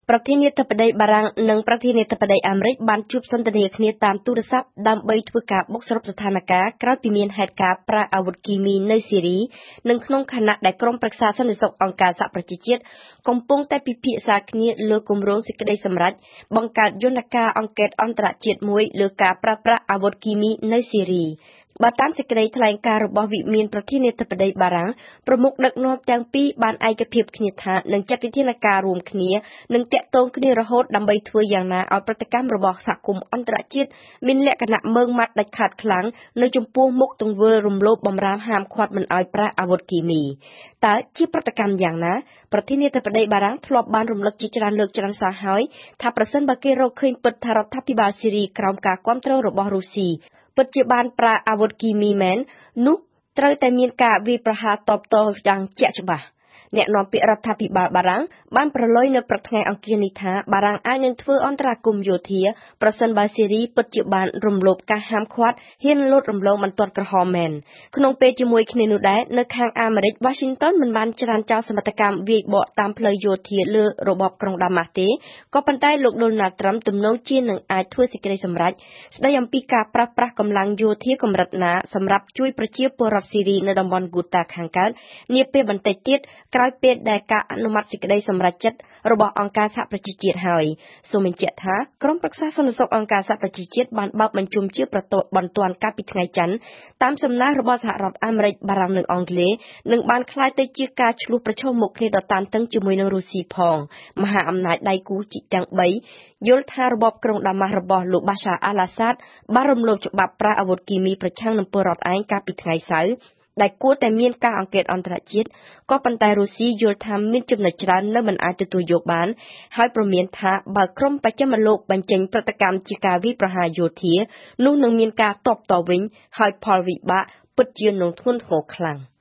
ប្រធានាធិបតីបារាំងនិងប្រធានាធិបតីអាមេរិកបានជួបសន្ទនាគ្នាតាមទូរស័ព្ទដើម្បីធ្វើការបុកសរុបស្ថានភាពក្រោយពីមានហេតុការណ៍ប្រើអាវុធគីមីនៅស៊ីរីនិងក្នុងខណៈដែលក្រុមប្រឹក្សាសន្តិសុខអង្គការសហប្រជាជាតិកំពុងតែពិភាក្សាគ្នាលើគម្រោងសេចក្តីសម្រេចបង្កើតយន្តការអង្កេតអន្តរជាតិមួយលើការប្រើប្រាស់អាវុធគីមីនៅស៊ីរីបើតាមសេចក្តីថ្លែងការណ៍របស់វិមានប្រធានាធិបតីបារាំងប្រមុខដឹកនាំទាំងពីរបានឯកភាពគ្នាថានឹងចាត់វិធានការរួមគ្នានិងតាក់ទងគ្នារហូតដើម្បីធ្វើយ៉ាងណាឲ្យប្រតិកម្មរបស់សហគមន៍អន្តរជាតិមានលក្ខណៈម៉ឺងម៉ាត់ដាច់ខាតខ្លាំងនៅចំពោះមុខទង្វើរំលោភបំរាមហាមឃាត់មិនឲ្យប្រើអាវុធគីមីតើជាប្រតិកម្មយ៉ាងណាប្រធានាធិបតីបារាំងធ្លាប់បានរំលឹកជាច្រើនលើកច្រើនសារហើយថាប្រសិនបើគេរកឃើញពិតថារដ្ឋាភិបាលស៊ីរីក្រោមការគ្រប់គ្រងរបស់រុស្ស៊ីពិតជាបានប្រើអាវុធគីមីមែននោះត្រូវតែមានការវាយប្រហារតបតយ៉ាងជាក់ច្បាស់អ្នកនាំពាក្យរដ្ឋាភិបាលបារាំងបានប្រឡយនៅព្រឹកថ្ងៃអង្គារនេះថាបារាំងអាចនឹងធ្វើអន្តរាគមន៍យោធាប្រសិនបើស៊ីរីពិតជាបានរំលោភការហាមឃាត់ហ៊ានលូតរំលងបន្ទាត់ក្រហមមែនក្នុងពេលជាមួយគ្នានោះដែរនៅខាងអាមេរិក Washington មិនបានច្រានចោលសមត្ថកម្មវាយបកតាមផ្លូវយោធាលើរបបក្រុងដាម៉ាស់ទេក៏ប៉ុន្តែលោក Donald Trump ទំនងជានឹងអាចធ្វើសេចក្តីសម្រេចស្តីអំពីការប្រើប្រាស់កម្លាំងយោធាកម្រិតណាសម្រាប់ជួយប្រជាពលរដ្ឋស៊ីរីនៅតំបន់ Ghouta ខាងកើតនាពេលបន្តិចទៀតក្រោយពេលដែលការអនុម័តសេចក្តីសម្រេចចិត្តរបស់អង្គការសហប្រជាជាតិហើយសូមបញ្ជាក់ថាក្រុមប្រឹក្សាសន្តិសុខអង្គការសហប្រជាជាតិបានបើកបញ្ជុំជាបន្ទាន់កាលពីថ្ងៃច័ន្ទតាមសំណើរបស់សហរដ្ឋអាមេរិកបារាំងនិងអង់គ្លេសនឹងបានក្លាយទៅជាការឆ្លោះប្រឈមមុខគ្នាដ៏តានតឹងជាមួយនឹងរុស្ស៊ីផងមហាអំណាចដៃគូទាំង3យល់ថារបបក្រុងដាម៉ាស់របស់លោក Bashar al-Assad បានរំលោភច្បាប់ប្រើអាវុធគីមីប្រឆាំងនឹងពលរដ្ឋឯងកាលពីថ្ងៃសៅរ៍ដែលគួរតែមានការអង្កេតអន្តរជាតិក៏ប៉ុន្តែរុស្ស៊ីយល់ថាមានចំណុចច្រើននៅមិនអាចទទួលយកបានហើយព្រមានថាបើក្រុមបច្ចិមលោកបញ្ចេញប្រតិកម្មជាការវាយប្រហារយោធានោះនឹងមានការតបតវិញហើយផលវិបាកពិតជានឹងធ្ងន់ធ្ងរខ្លាំង